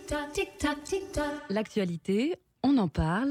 L'actualité, on en parle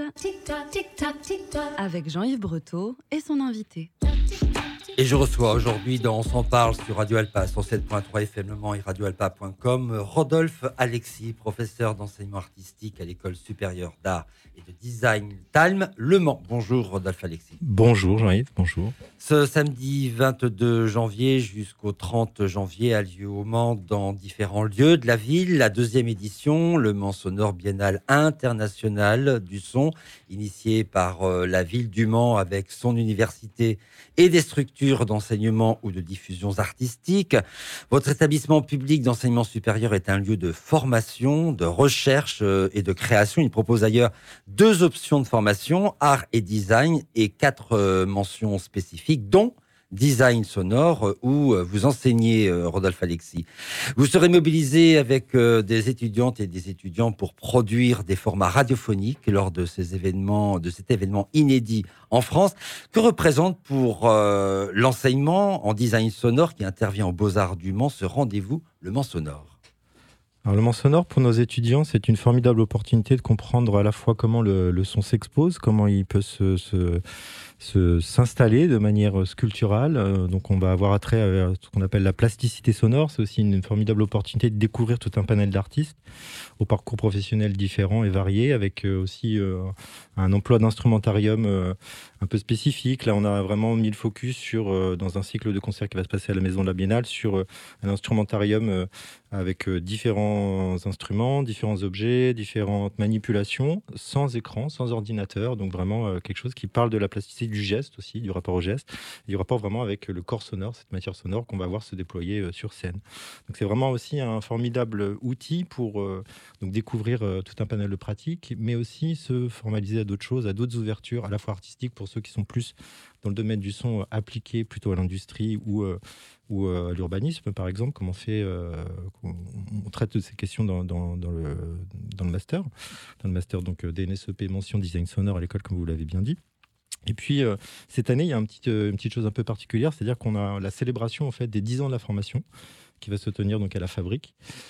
avec Jean-Yves Breteau et son invité. Et je reçois aujourd'hui dans On s'en parle sur Radio Alpa, sur 7.3 FM Le Mans et radioalpa.com, Rodolphe Alexis, professeur d'enseignement artistique à l'École supérieure d'art et de design TALM Le Mans. Bonjour Rodolphe Alexis. Bonjour Jean-Yves, bonjour. Ce samedi 22 janvier jusqu'au 30 janvier a lieu au Mans dans différents lieux de la ville la deuxième édition, le Mans Sonore Biennale internationale du son, initiée par la ville du Mans avec son université et des structures d'enseignement ou de diffusion artistique. Votre établissement public d'enseignement supérieur est un lieu de formation, de recherche et de création. Il propose d'ailleurs 2 options de formation, art et design, et 4 mentions spécifiques, dont design sonore, où vous enseignez, Rodolphe Alexis. Vous serez mobilisé avec des étudiantes et des étudiants pour produire des formats radiophoniques lors de cet événement inédit en France. Que représente pour l'enseignement en design sonore qui intervient aux Beaux-Arts du Mans ce rendez-vous, le Mans Sonore? Alors, le Mans Sonore, pour nos étudiants, c'est une formidable opportunité de comprendre à la fois comment le son s'expose, comment il peut s'installer de manière sculpturale. Donc on va avoir attrait à ce qu'on appelle la plasticité sonore. C'est aussi une formidable opportunité de découvrir tout un panel d'artistes au parcours professionnel différents et variés, avec aussi un emploi d'instrumentarium un peu spécifique. Là, on a vraiment mis le focus sur, dans un cycle de concert qui va se passer à la Maison de la Biennale, sur un instrumentarium avec différents instruments, différents objets, différentes manipulations, sans écran, sans ordinateur. Donc vraiment quelque chose qui parle de la plasticité du geste aussi, du rapport au geste, et du rapport vraiment avec le corps sonore, cette matière sonore qu'on va voir se déployer sur scène. Donc c'est vraiment aussi un formidable outil pour donc découvrir tout un panel de pratiques, mais aussi se formaliser à d'autres choses, à d'autres ouvertures, à la fois artistiques pour ceux qui sont plus dans le domaine du son appliqué plutôt à l'industrie ou à l'urbanisme, par exemple, comme on traite de ces questions dans le master. Dans le master donc, DNSEP, mention design sonore à l'école, comme vous l'avez bien dit. Et puis, cette année, il y a une petite chose un peu particulière, c'est-à-dire qu'on a la célébration en fait, des 10 ans de la formation qui va se tenir donc, à la Fabrique.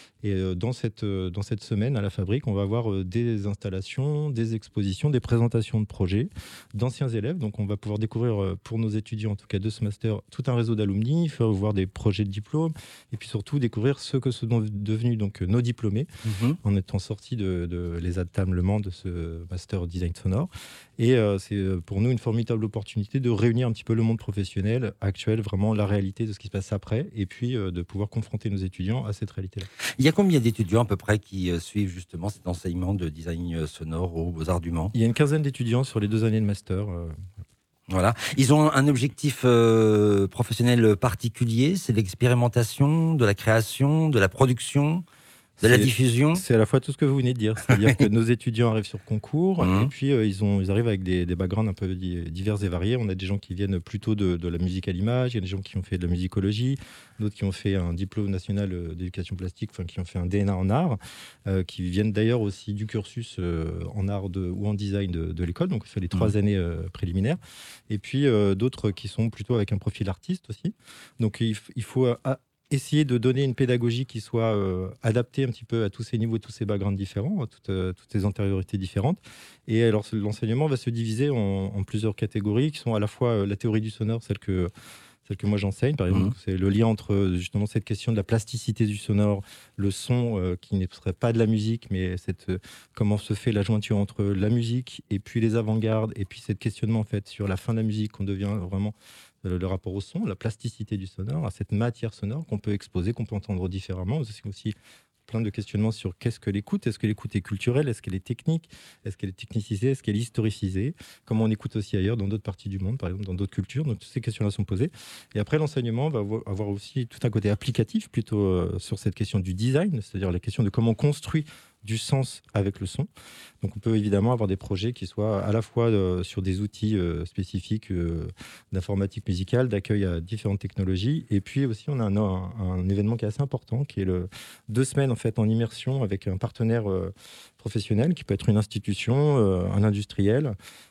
Et dans cette semaine à la Fabrique, on va avoir des installations, des expositions, des présentations de projets d'anciens élèves. Donc on va pouvoir découvrir pour nos étudiants, en tout cas de ce master, tout un réseau d'alumni, faire voir des projets de diplôme, et puis surtout découvrir ce que sont devenus donc, nos diplômés, en étant sortis de l'ESAD TALM Le Mans, de ce master design sonore. Et c'est pour nous une formidable opportunité de réunir un petit peu le monde professionnel actuel, vraiment la réalité de ce qui se passe après, et puis de pouvoir confronter nos étudiants à cette réalité-là. Il y a combien d'étudiants à peu près qui suivent justement cet enseignement de design sonore aux Beaux-Arts du Mans? Il y a une quinzaine d'étudiants sur les 2 années de master. Voilà. Ils ont un objectif professionnel particulier, c'est l'expérimentation, de la création, de la production, de la diffusion. C'est à la fois tout ce que vous venez de dire, c'est-à-dire que nos étudiants arrivent sur concours et puis ils arrivent avec des backgrounds un peu divers et variés. On a des gens qui viennent plutôt de la musique à l'image, il y a des gens qui ont fait de la musicologie, d'autres qui ont fait un diplôme national d'éducation plastique, enfin qui ont fait un DNA en art, qui viennent d'ailleurs aussi du cursus en art ou en design de l'école, donc on fait les 3 années préliminaires. Et puis d'autres qui sont plutôt avec un profil artiste aussi. Donc il faut essayer de donner une pédagogie qui soit adaptée un petit peu à tous ces niveaux, tous ces backgrounds différents, à toutes ces antériorités différentes. Et alors l'enseignement va se diviser en plusieurs catégories qui sont à la fois la théorie du sonore, celle que moi j'enseigne, par exemple. C'est le lien entre justement cette question de la plasticité du sonore, le son qui ne serait pas de la musique, mais comment se fait la jointure entre la musique et puis les avant-gardes, et puis cette questionnement en fait sur la fin de la musique, qu'on devient vraiment le rapport au son, la plasticité du sonore, à cette matière sonore qu'on peut exposer, qu'on peut entendre différemment. C'est aussi plein de questionnements sur qu'est-ce que l'écoute. Est-ce que l'écoute est culturelle? Est-ce qu'elle est technique? Est-ce qu'elle est technicisée? Est-ce qu'elle est historicisée? Comment on écoute aussi ailleurs, dans d'autres parties du monde, par exemple, dans d'autres cultures. Donc, toutes ces questions-là sont posées. Et après, l'enseignement va avoir aussi tout un côté applicatif, plutôt sur cette question du design, c'est-à-dire la question de comment on construit du sens avec le son. Donc on peut évidemment avoir des projets qui soient à la fois sur des outils spécifiques d'informatique musicale, d'accueil à différentes technologies, et puis aussi on a un événement qui est assez important, qui est 2 semaines en fait en immersion avec un partenaire professionnel qui peut être une institution, un industriel,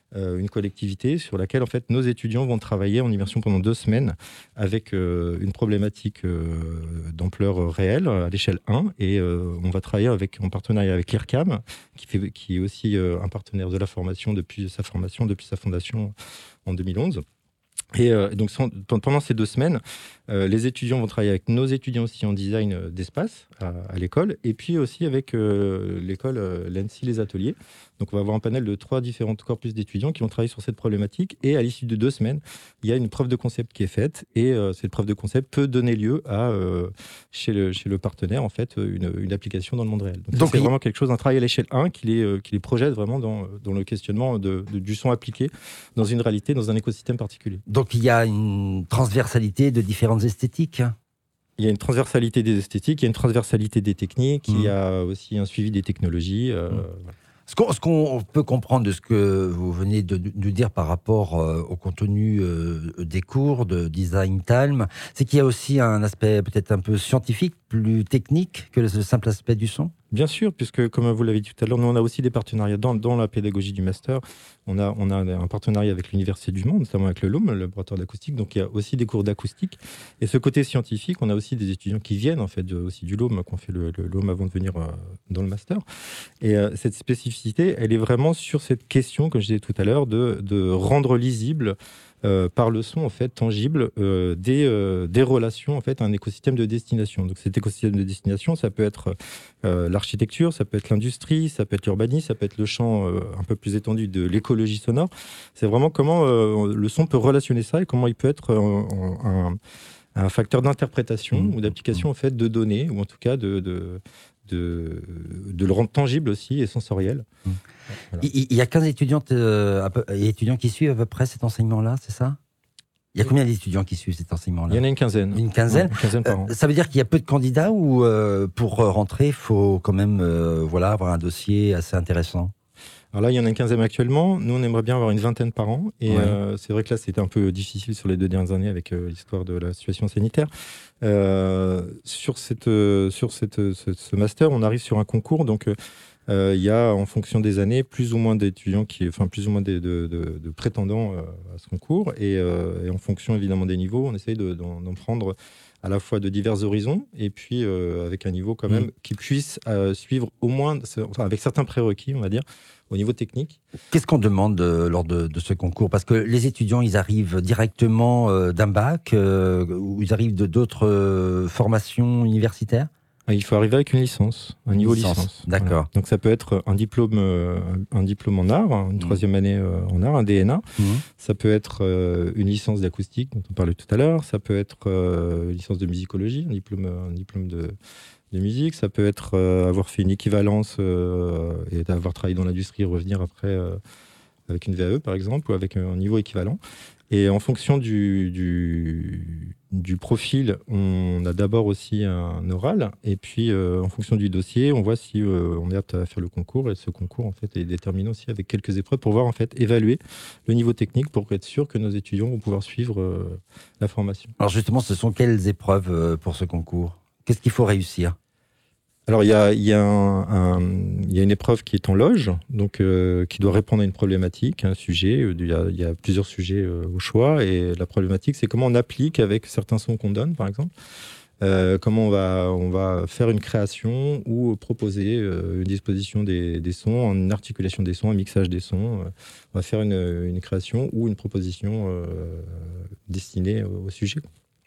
une collectivité sur laquelle en fait nos étudiants vont travailler en immersion pendant 2 semaines avec une problématique d'ampleur réelle à l'échelle 1 et on va travailler en partenariat avec l'IRCAM qui est aussi un partenaire de la formation depuis sa fondation en 2011. Et donc pendant ces 2 semaines, les étudiants vont travailler avec nos étudiants aussi en design d'espace à l'école, et puis aussi avec l'école l'ENSI Les Ateliers. Donc on va avoir un panel de 3 différents corpus d'étudiants qui vont travailler sur cette problématique, et à l'issue de 2 semaines, il y a une preuve de concept qui est faite, et cette preuve de concept peut donner lieu à, chez le partenaire, en fait, une application dans le monde réel. Donc c'est vraiment quelque chose, un travail à l'échelle 1 qui les projette vraiment dans le questionnement du son appliqué dans une réalité, dans un écosystème particulier. Donc il y a une transversalité de différentes esthétiques. Il y a une transversalité des esthétiques, il y a une transversalité des techniques, il y a aussi un suivi des technologies. Voilà. Ce qu'on peut comprendre de ce que vous venez de dire par rapport au contenu des cours de Design Time, c'est qu'il y a aussi un aspect peut-être un peu scientifique, plus technique que le simple aspect du son. Bien sûr, puisque comme vous l'avez dit tout à l'heure, nous on a aussi des partenariats dans la pédagogie du master. On a un partenariat avec l'Université du Mans, notamment avec le LOM, le laboratoire d'acoustique. Donc il y a aussi des cours d'acoustique. Et ce côté scientifique, on a aussi des étudiants qui viennent en fait aussi du LOM, qui ont fait le LOM avant de venir dans le master. Et cette spécificité, elle est vraiment sur cette question, comme je disais tout à l'heure, de rendre lisible par le son en fait tangible des relations en fait à un écosystème de destination. Donc cet écosystème de destination, ça peut être l'architecture, ça peut être l'industrie, ça peut être l'urbanisme, ça peut être le champ un peu plus étendu de l'écologie sonore. C'est vraiment comment le son peut relationner ça et comment il peut être un facteur d'interprétation ou d'application en fait de données, ou en tout cas de le rendre tangible aussi et sensoriel. Voilà. Il y a 15 étudiantes et étudiants qui suivent à peu près cet enseignement-là, c'est ça ? Il y a combien d'étudiants qui suivent cet enseignement-là ? Il y en a une quinzaine. Une quinzaine, une quinzaine par an. Ça veut dire qu'il y a peu de candidats ou pour rentrer, il faut quand même avoir un dossier assez intéressant ? Alors là, il y en a une quinzaine actuellement. Nous, on aimerait bien avoir une vingtaine par an. Et c'est vrai que là, c'était un peu difficile sur les 2 dernières années avec l'histoire de la situation sanitaire. Sur ce master, on arrive sur un concours. Donc, il y a, en fonction des années, plus ou moins d'étudiants, plus ou moins de prétendants à ce concours. Et en fonction, évidemment, des niveaux, on essaye d'en prendre à la fois de divers horizons, et puis avec un niveau quand même qui puisse suivre au moins, avec certains prérequis, on va dire, au niveau technique. Qu'est-ce qu'on demande lors de ce concours ? Parce que les étudiants, ils arrivent directement d'un bac, ou ils arrivent d'autres formations universitaires ? Il faut arriver avec une licence, un niveau licence. D'accord. Voilà. Donc ça peut être un diplôme en art, une 3e année en art, un DNA. Ça peut être une licence d'acoustique dont on parlait tout à l'heure. Ça peut être une licence de musicologie, un diplôme de musique. Ça peut être avoir fait une équivalence et avoir travaillé dans l'industrie et revenir après avec une VAE par exemple, ou avec un niveau équivalent. Et en fonction du profil, on a d'abord aussi un oral, et puis en fonction du dossier, on voit si on est apte à faire le concours. Et ce concours en fait est déterminé aussi avec quelques épreuves pour voir en fait évaluer le niveau technique pour être sûr que nos étudiants vont pouvoir suivre la formation. Alors justement, ce sont quelles épreuves pour ce concours ? Qu'est-ce qu'il faut réussir ? Alors, il y a une épreuve qui est en loge, donc qui doit répondre à une problématique, un sujet. Il y a plusieurs sujets au choix, et la problématique, c'est comment on applique avec certains sons qu'on donne, par exemple. Comment on va faire une création ou proposer une disposition des sons, une articulation des sons, un mixage des sons. On va faire une création ou une proposition destinée au sujet.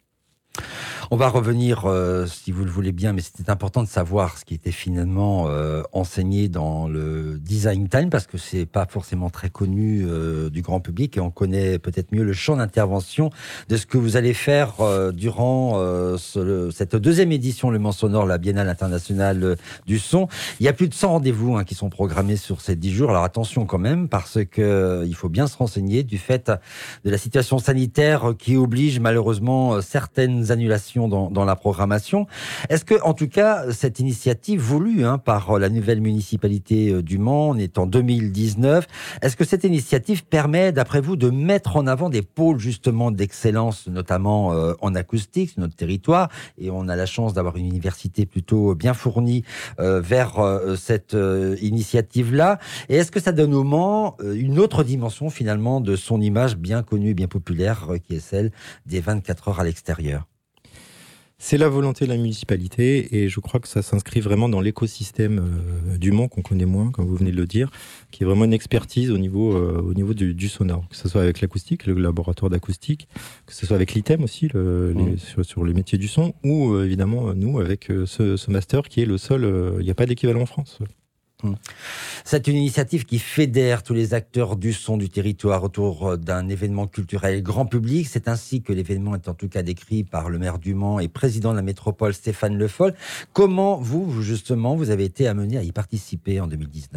On va revenir, si vous le voulez bien, mais c'était important de savoir ce qui était finalement enseigné dans le Design Time, parce que c'est pas forcément très connu du grand public, et on connaît peut-être mieux le champ d'intervention de ce que vous allez faire durant cette 2e édition, le Mans Sonore, la Biennale internationale du son. Il y a plus de 100 rendez-vous qui sont programmés sur ces 10 jours. Alors attention quand même, parce que il faut bien se renseigner du fait de la situation sanitaire qui oblige malheureusement certaines annulations innovation dans la programmation. Est-ce que, en tout cas, cette initiative voulue par la nouvelle municipalité du Mans, on est en 2019, est-ce que cette initiative permet, d'après vous, de mettre en avant des pôles justement d'excellence, notamment en acoustique sur notre territoire, et on a la chance d'avoir une université plutôt bien fournie vers cette initiative-là, et est-ce que ça donne au Mans une autre dimension finalement de son image bien connue, bien populaire, qui est celle des 24 heures à l'extérieur? C'est la volonté de la municipalité et je crois que ça s'inscrit vraiment dans l'écosystème du Mans qu'on connaît moins, comme vous venez de le dire, qui est vraiment une expertise au niveau du sonore, que ce soit avec l'acoustique, le laboratoire d'acoustique, que ce soit avec l'ITEM aussi, sur les métiers du son, ou évidemment nous avec ce master qui est le seul, il n'y a pas d'équivalent en France. C'est une initiative qui fédère tous les acteurs du son du territoire autour d'un événement culturel grand public. C'est ainsi que l'événement est en tout cas décrit par le maire du Mans et président de la métropole Stéphane Le Foll. Comment vous justement, vous avez été amené à y participer en 2019 ?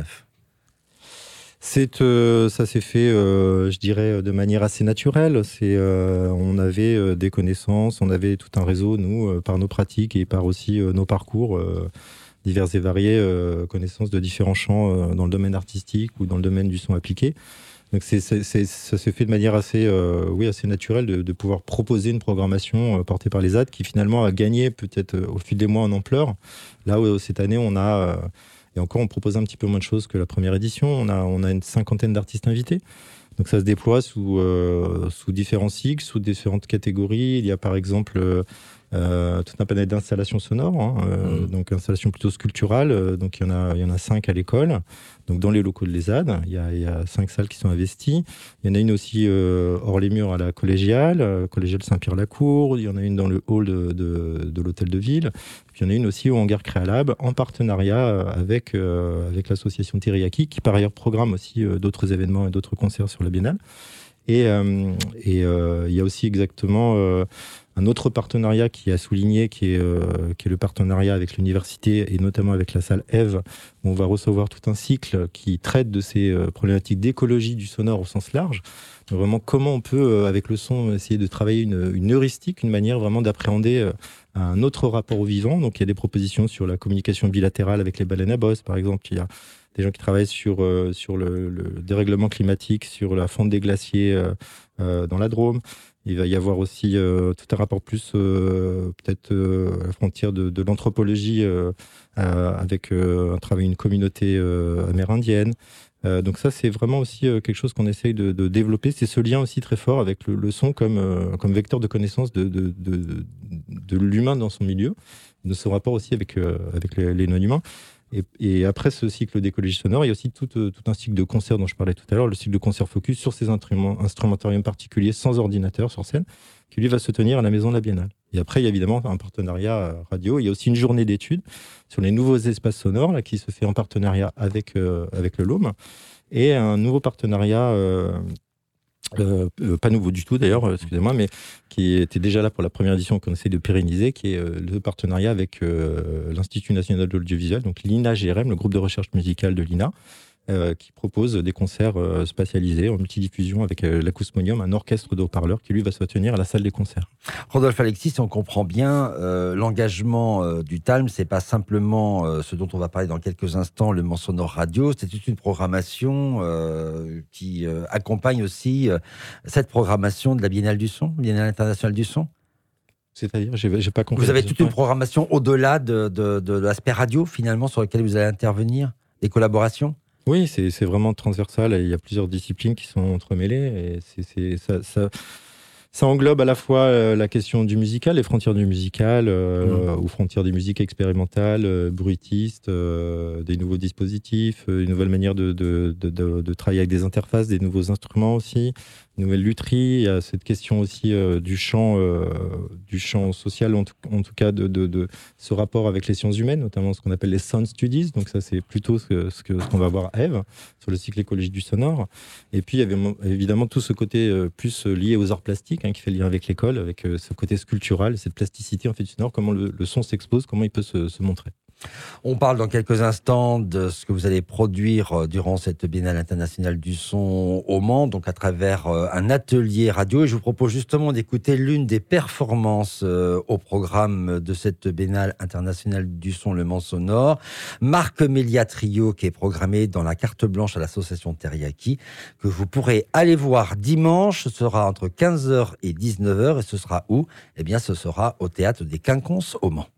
Ça s'est fait, je dirais, de manière assez naturelle. On avait des connaissances, on avait tout un réseau, nous, par nos pratiques et par aussi nos parcours divers et variés, connaissances de différents champs dans le domaine artistique ou dans le domaine du son appliqué. Donc ça s'est fait de manière assez naturelle de pouvoir proposer une programmation portée par les ZAD qui finalement a gagné peut-être au fil des mois en ampleur. Là où cette année et encore on propose un petit peu moins de choses que la première édition. On a une 50aine d'artistes invités. Donc ça se déploie sous différents cycles, sous différentes catégories. Il y a par exemple tout un panel d'installations sonores, donc installations plutôt sculpturales. Donc il y en a 5 à l'école, donc dans les locaux de l'ESAD. Il y a 5 salles qui sont investies. Il y en a une aussi hors les murs à la collégiale Saint-Pierre-la-Cour. Il y en a une dans le hall de l'hôtel de ville. Puis il y en a une aussi au hangar Créalab en partenariat avec l'association Teriyaki qui par ailleurs programme aussi d'autres événements et d'autres concerts sur la Biennale. Et il y a aussi exactement un autre partenariat qui a souligné, qui est le partenariat avec l'université et notamment avec la salle Eve, où on va recevoir tout un cycle qui traite de ces problématiques d'écologie du sonore au sens large. Donc vraiment, comment on peut, avec le son, essayer de travailler une heuristique, une manière vraiment d'appréhender un autre rapport au vivant. Donc il y a des propositions sur la communication bilatérale avec les baleines à bosse, par exemple. Il y a des gens qui travaillent sur le dérèglement climatique, sur la fonte des glaciers dans la Drôme. Il va y avoir aussi tout un rapport plus peut-être à la frontière de l'anthropologie avec un travail une communauté amérindienne. Donc ça, c'est vraiment aussi quelque chose qu'on essaye de développer. C'est ce lien aussi très fort avec le son comme vecteur de connaissance de l'humain dans son milieu, de son rapport aussi avec les non-humains. Et après ce cycle d'écologie sonore, il y a aussi tout un cycle de concerts dont je parlais tout à l'heure, le cycle de concert focus sur ces instrumentariums particuliers sans ordinateur sur scène, qui lui va se tenir à la Maison de la Biennale. Et après, il y a évidemment un partenariat radio. Il y a aussi une journée d'études sur les nouveaux espaces sonores là, qui se fait en partenariat avec le LOM. Et un nouveau partenariat, pas nouveau du tout d'ailleurs, excusez-moi, mais qui était déjà là pour la première édition qu'on essaie de pérenniser, qui est le partenariat avec l'Institut national de l'audiovisuel, donc l'INA-GRM, le groupe de recherche musicale de l'INA, qui propose des concerts spatialisés en multidiffusion avec l'Acousmonium, un orchestre de haut-parleurs qui lui va se tenir à la salle des concerts. Rodolphe Alexis, si on comprend bien, l'engagement du TALM, c'est pas simplement ce dont on va parler dans quelques instants, le Mans Sonore Radio, c'est toute une programmation qui accompagne aussi cette programmation de la Biennale du Son, Biennale internationale du son. C'est-à-dire, j'ai pas compris. Vous avez toute une programmation au-delà de l'aspect radio, finalement, sur lequel vous allez intervenir, des collaborations? Oui, c'est vraiment transversal. Il y a plusieurs disciplines qui sont entremêlées. Et ça englobe à la fois la question du musical, les frontières du musical, ou frontières des musiques expérimentales, bruitistes, des nouveaux dispositifs, une nouvelle manière de travailler avec des interfaces, des nouveaux instruments aussi, une nouvelle lutherie. Il y a cette question aussi du champ social, en tout cas de ce rapport avec les sciences humaines, notamment ce qu'on appelle les sound studies. Donc ça, c'est plutôt ce qu'on va voir à Eve sur le cycle écologique du sonore. Et puis il y avait évidemment tout ce côté plus lié aux arts plastiques, qui fait le lien avec l'école, avec ce côté sculptural, cette plasticité en fait du sonore, comment le son s'expose, comment il peut se montrer. On parle dans quelques instants de ce que vous allez produire durant cette Biennale internationale du son au Mans, donc à travers un atelier radio. Et je vous propose justement d'écouter l'une des performances au programme de cette Biennale internationale du son, le Mans Sonore. Marc Mélia Trio, qui est programmé dans la carte blanche à l'association Teriaki, que vous pourrez aller voir dimanche. Ce sera entre 15h et 19h. Et ce sera où? Eh bien, ce sera au Théâtre des Quinconces au Mans.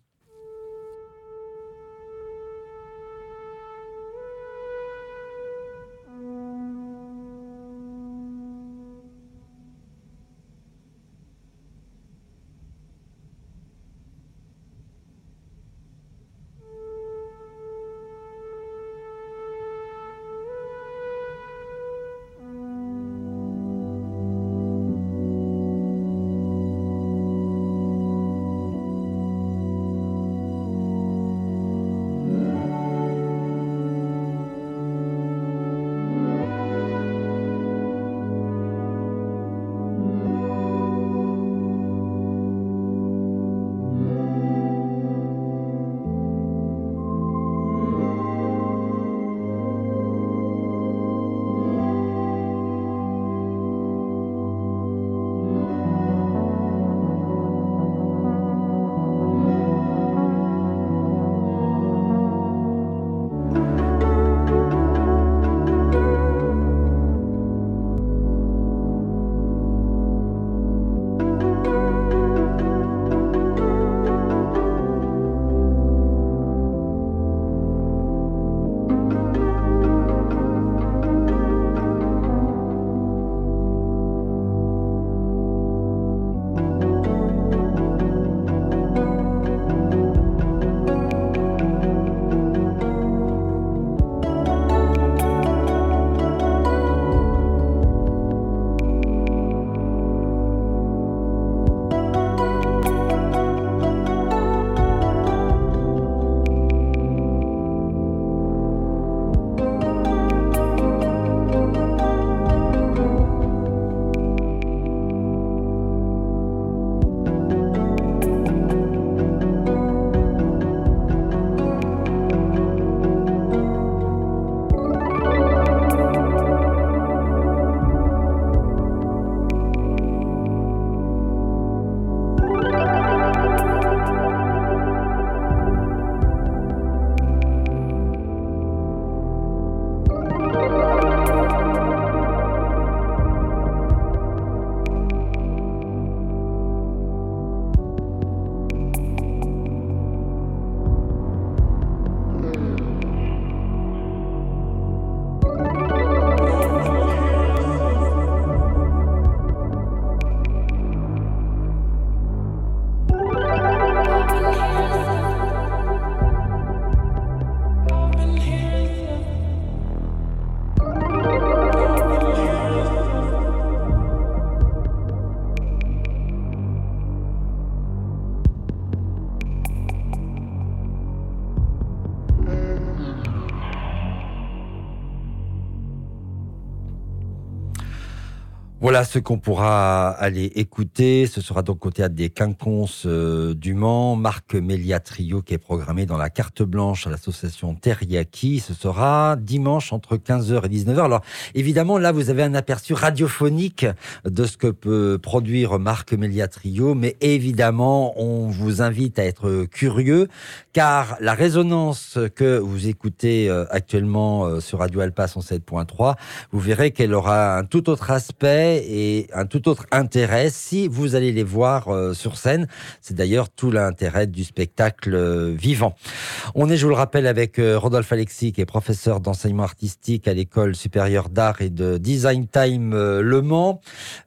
Voilà ce qu'on pourra aller écouter. Ce sera donc au Théâtre des Quinconces du Mans. Marc Mélia Trio qui est programmé dans la carte blanche à l'association Teriaki. Ce sera dimanche entre 15h et 19h. Alors évidemment, là, vous avez un aperçu radiophonique de ce que peut produire Marc Mélia Trio. Mais évidemment, on vous invite à être curieux car la résonance que vous écoutez actuellement sur Radio Alpa 107.3, vous verrez qu'elle aura un tout autre aspect et un tout autre intérêt si vous allez les voir sur scène. C'est d'ailleurs tout l'intérêt du spectacle vivant. On est, je vous le rappelle, avec Rodolphe Alexis, qui est professeur d'enseignement artistique à l'École supérieure d'art et de Design Time Le Mans.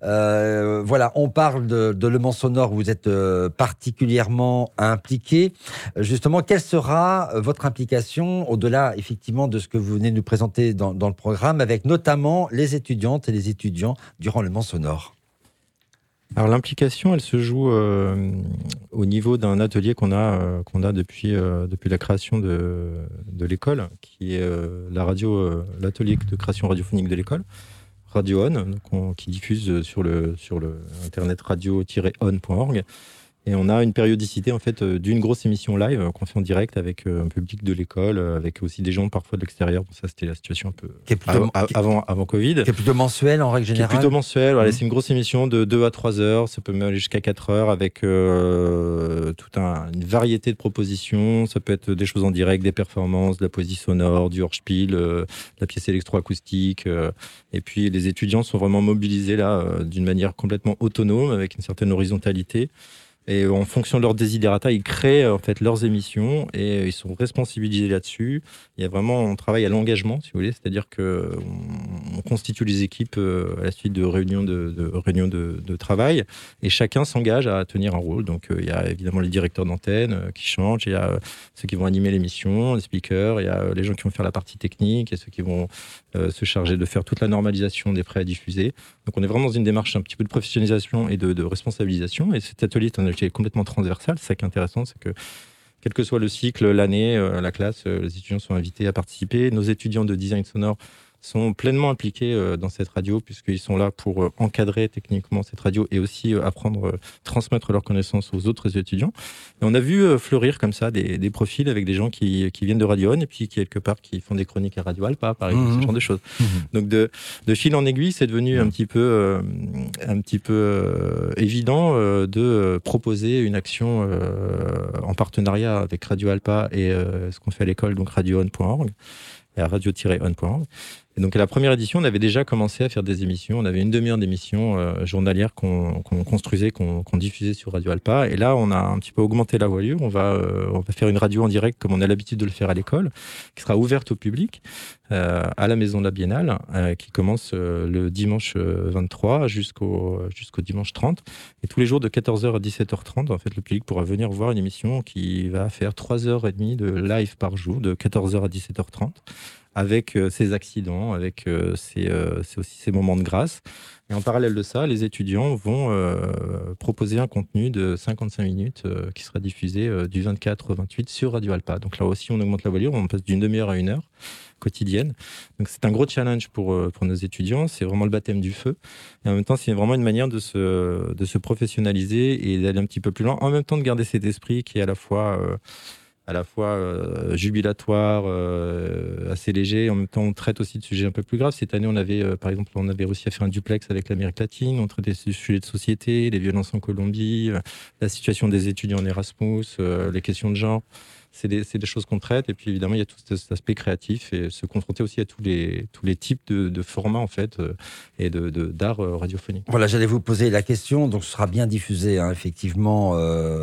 Voilà, on parle de Le Mans Sonore où vous êtes particulièrement impliqué. Justement, quelle sera votre implication au-delà, effectivement, de ce que vous venez de nous présenter dans le programme, avec notamment les étudiantes et les étudiants durant Le Mans Sonore? Alors l'implication, elle se joue au niveau d'un atelier qu'on a depuis la création de l'école, qui est l'atelier de création radiophonique de l'école, Radio On, qui diffuse sur le internet radio-on.org. Et on a une périodicité en fait d'une grosse émission live qu'on fait en direct avec un public de l'école, avec aussi des gens parfois de l'extérieur. Bon, ça, c'était la situation un peu avant Covid. Qui est plutôt mensuel en règle générale. Qui est plutôt mensuel. Voilà, c'est une grosse émission de 2 à 3 heures. Ça peut même aller jusqu'à 4 heures avec toute une variété de propositions. Ça peut être des choses en direct, des performances, de la poésie sonore, du hors-spiel, de la pièce électroacoustique. Et puis les étudiants sont vraiment mobilisés là d'une manière complètement autonome, avec une certaine horizontalité. Et en fonction de leurs desiderata, ils créent en fait leurs émissions et ils sont responsabilisés là-dessus. Il y a vraiment, on travaille à l'engagement, si vous voulez, c'est-à-dire que on constitue les équipes à la suite de réunions de travail et chacun s'engage à tenir un rôle. Donc il y a évidemment les directeurs d'antenne qui changent, il y a ceux qui vont animer l'émission, les speakers, il y a les gens qui vont faire la partie technique et ceux qui vont se charger de faire toute la normalisation des prêts à diffuser. Donc on est vraiment dans une démarche un petit peu de professionnalisation et de responsabilisation. Et cet atelier est un atelier complètement transversal. C'est ça qui est intéressant, c'est que quel que soit le cycle, l'année, la classe, les étudiants sont invités à participer. Nos étudiants de design sonore sont pleinement impliqués dans cette radio puisqu'ils sont là pour encadrer techniquement cette radio et aussi apprendre, transmettre leurs connaissances aux autres étudiants. Et on a vu fleurir comme ça des profils avec des gens qui viennent de Radio On et puis quelque part qui font des chroniques à Radio Alpa, par exemple, ce genre de choses. Donc de fil en aiguille, c'est devenu un petit peu évident de proposer une action en partenariat avec Radio Alpa et ce qu'on fait à l'école, donc radioon.org et à radio-on.org. Et donc à la première édition, on avait déjà commencé à faire des émissions. On avait une demi-heure d'émissions journalières qu'on construisait, qu'on diffusait sur Radio Alpa. Et là, on a un petit peu augmenté la voilure. On va faire une radio en direct comme on a l'habitude de le faire à l'école, qui sera ouverte au public à la Maison de la Biennale, qui commence le dimanche 23 jusqu'au dimanche 30. Et tous les jours de 14h à 17h30, en fait, le public pourra venir voir une émission qui va faire 3h30 de live par jour, de 14h à 17h30. Avec ses accidents, avec aussi ses moments de grâce. Et en parallèle de ça, les étudiants vont proposer un contenu de 55 minutes qui sera diffusé du 24 au 28 sur Radio Alpa. Donc là aussi, on augmente la voilure, on passe d'une demi-heure à 1 heure quotidienne. Donc c'est un gros challenge pour nos étudiants, c'est vraiment le baptême du feu. Et en même temps, c'est vraiment une manière de se professionnaliser et d'aller un petit peu plus loin, en même temps de garder cet esprit qui est à la fois jubilatoire, assez léger. En même temps, on traite aussi de sujets un peu plus graves. Cette année, par exemple, on avait réussi à faire un duplex avec l'Amérique latine. On traitait des sujets de société, les violences en Colombie, la situation des étudiants en Erasmus, les questions de genre. C'est des choses qu'on traite. Et puis, évidemment, il y a tout cet aspect créatif et se confronter aussi à tous les types de formats, en fait, et d'art radiophonique. Voilà, j'allais vous poser la question. Donc, ce sera bien diffusé, hein, effectivement,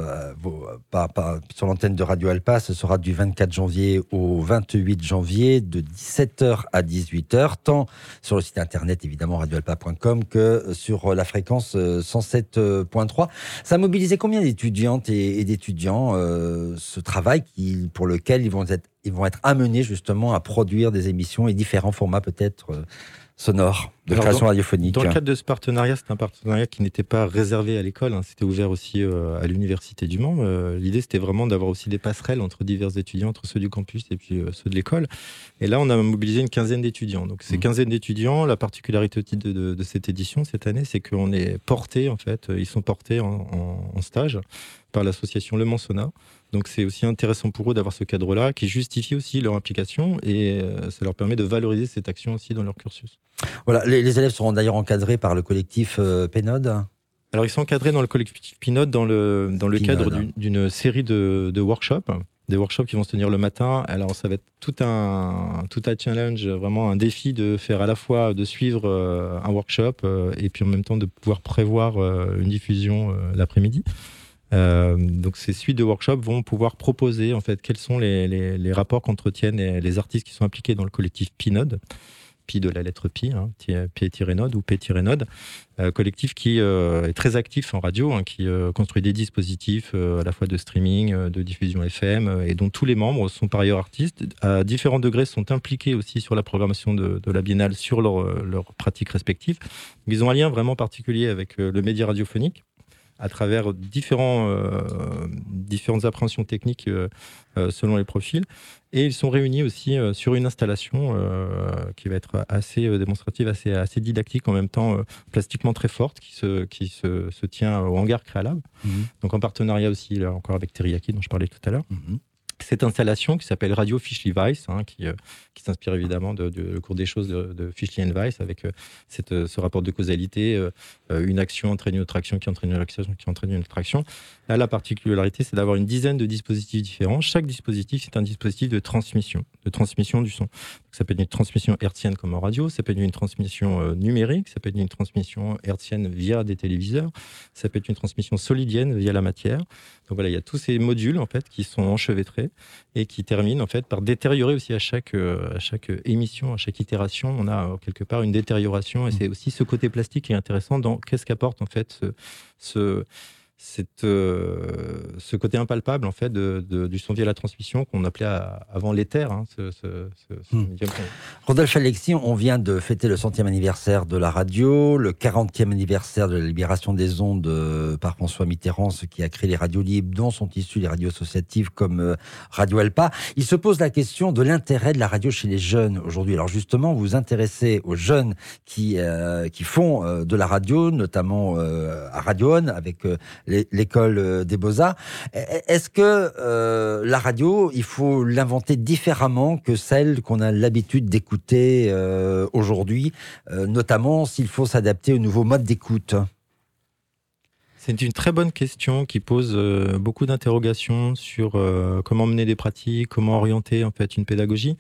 pas sur l'antenne de Radio Alpa. Ce sera du 24 janvier au 28 janvier, de 17h à 18h, tant sur le site internet, évidemment, radioalpa.com, que sur la fréquence 107.3. Ça a mobilisé combien d'étudiantes et d'étudiants, ce travail pour lequel ils vont être amenés justement à produire des émissions et différents formats peut-être sonores de création radiophonique. Dans le cadre de ce partenariat, c'est un partenariat qui n'était pas réservé à l'école, hein, c'était ouvert aussi à l'Université du Mans. L'idée, c'était vraiment d'avoir aussi des passerelles entre divers étudiants, entre ceux du campus et puis ceux de l'école. Et là, on a mobilisé une quinzaine d'étudiants. Donc ces quinzaine d'étudiants, la particularité de cette édition, cette année, c'est qu'on est portés, en fait, ils sont portés en stage par l'association Le Mans Sona. Donc c'est aussi intéressant pour eux d'avoir ce cadre-là qui justifie aussi leur implication et ça leur permet de valoriser cette action aussi dans leur cursus. Voilà, les élèves seront d'ailleurs encadrés par le collectif PNOD. Alors ils sont encadrés dans le collectif PNOD dans le cadre d'une série de workshops. Des workshops qui vont se tenir le matin. Alors ça va être tout un challenge, vraiment un défi de faire à la fois de suivre un workshop et puis en même temps de pouvoir prévoir une diffusion l'après-midi. Donc ces suites de workshops vont pouvoir proposer en fait quels sont les rapports qu'entretiennent les artistes qui sont impliqués dans le collectif PNOD, Pi de la lettre Pi, hein, P-Node ou P-Node, collectif qui est très actif en radio, hein, qui construit des dispositifs à la fois de streaming, de diffusion FM, et dont tous les membres sont par ailleurs artistes, à différents degrés sont impliqués aussi sur la programmation de la Biennale, sur leurs pratiques respectives. Ils ont un lien vraiment particulier avec le média radiophonique. à travers différentes appréhensions techniques selon les profils. Et ils sont réunis aussi sur une installation qui va être assez démonstrative, assez didactique, en même temps plastiquement très forte, qui se tient au hangar Créalab. Donc en partenariat aussi, là, encore avec Teriyaki, dont je parlais tout à l'heure. Cette installation qui s'appelle Radio Fischli-Weiss, qui s'inspire évidemment le cours des choses de Fischli and Weiss, avec ce rapport de causalité, une action entraîne une autre action, qui entraîne une action, qui entraîne une autre action. Là, la particularité, c'est d'avoir une dizaine de dispositifs différents. Chaque dispositif, c'est un dispositif de transmission du son. Donc, ça peut être une transmission hertzienne comme en radio, ça peut être une transmission numérique, ça peut être une transmission hertzienne via des téléviseurs, ça peut être une transmission solidienne via la matière. Donc voilà, il y a tous ces modules en fait qui sont enchevêtrés et qui terminent en fait par détériorer aussi à chaque émission, à chaque itération, on a quelque part une détérioration, et c'est aussi ce côté plastique qui est intéressant dans qu'est-ce qu'apporte en fait ce côté impalpable en fait du son via la transmission qu'on appelait avant l'éther, médium. Rodolphe Alexis, on vient de fêter le 100e anniversaire de la radio, le 40e anniversaire de la libération des ondes par François Mitterrand, ce qui a créé les radios libres dont sont issues les radios associatives comme Radio Alpa. Il se pose la question de l'intérêt de la radio chez les jeunes aujourd'hui. Alors justement, vous vous intéressez aux jeunes qui font de la radio, notamment à Radio On avec l'école des Beaux-Arts. Est-ce que la radio, il faut l'inventer différemment que celle qu'on a l'habitude d'écouter aujourd'hui, notamment s'il faut s'adapter au nouveau mode d'écoute? C'est une très bonne question qui pose beaucoup d'interrogations sur comment mener des pratiques, comment orienter en fait une pédagogie.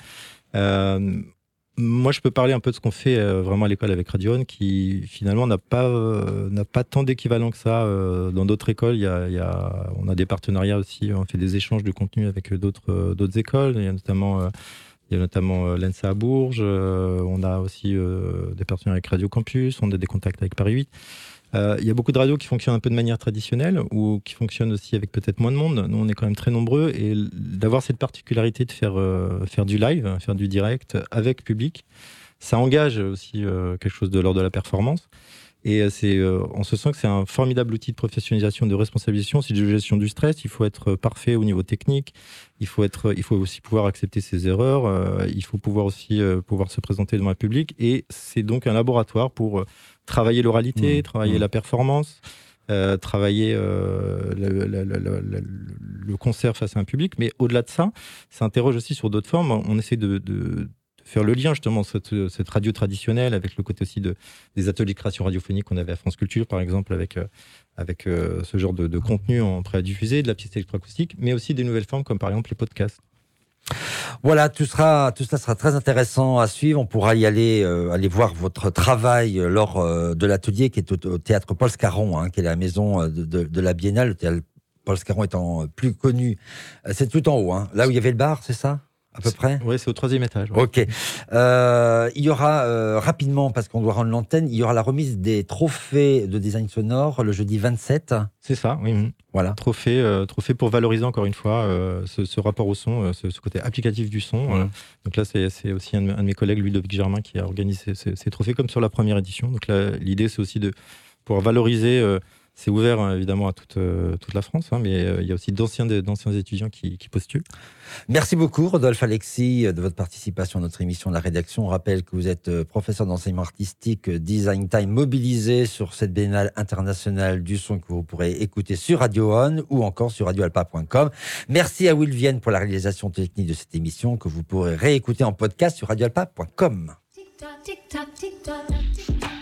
Moi, je peux parler un peu de ce qu'on fait vraiment à l'école avec Radio On, qui finalement n'a pas tant d'équivalent que ça. Dans d'autres écoles, on a des partenariats aussi, on fait des échanges de contenu avec d'autres écoles. Il y a notamment l'ENSA à Bourges, on a aussi des partenariats avec Radio Campus, on a des contacts avec Paris 8. Il y a beaucoup de radios qui fonctionnent un peu de manière traditionnelle ou qui fonctionnent aussi avec peut-être moins de monde. Nous, on est quand même très nombreux, et d'avoir cette particularité de faire du live, faire du direct avec public, ça engage aussi quelque chose de l'ordre de la performance. Et on se sent que c'est un formidable outil de professionnalisation, de responsabilisation, aussi de gestion du stress. Il faut être parfait au niveau technique. Il faut aussi pouvoir accepter ses erreurs. Il faut pouvoir aussi pouvoir se présenter devant un public. Et c'est donc un laboratoire pour travailler l'oralité, travailler la performance, travailler le concert face à un public. Mais au-delà de ça, ça interroge aussi sur d'autres formes. On essaie de faire le lien justement cette radio traditionnelle avec le côté aussi des ateliers de création radiophonique qu'on avait à France Culture par exemple, avec ce genre de contenu en prêt à diffuser, de la pièce électroacoustique, mais aussi des nouvelles formes comme par exemple les podcasts. Voilà, tout cela sera très intéressant à suivre. On pourra y aller voir votre travail lors de l'atelier qui est au théâtre Paul Scarron, qui est la maison de la Biennale. Le théâtre Paul Scarron étant plus connu, c'est tout en haut, là où il y avait le bar, c'est ça ? À peu près ? Oui, c'est au 3e étage. Ouais. Ok. Il y aura rapidement, parce qu'on doit rendre l'antenne, il y aura la remise des trophées de design sonore le jeudi 27. C'est ça, oui. Voilà. Trophée pour valoriser encore une fois ce rapport au son, ce côté applicatif du son. Donc là, c'est aussi un de mes collègues, Ludovic Germain, qui a organisé ces trophées comme sur la première édition. Donc là, l'idée, c'est aussi de pouvoir valoriser. C'est ouvert évidemment à toute la France, mais il y a aussi d'anciens étudiants qui postulent. Merci beaucoup Rodolphe Alexis de votre participation à notre émission de la rédaction. On rappelle que vous êtes professeur d'enseignement artistique Design Time mobilisé sur cette biennale internationale du son que vous pourrez écouter sur Radio On ou encore sur radioalpa.com. Merci à Will Vienne pour la réalisation technique de cette émission que vous pourrez réécouter en podcast sur radioalpa.com.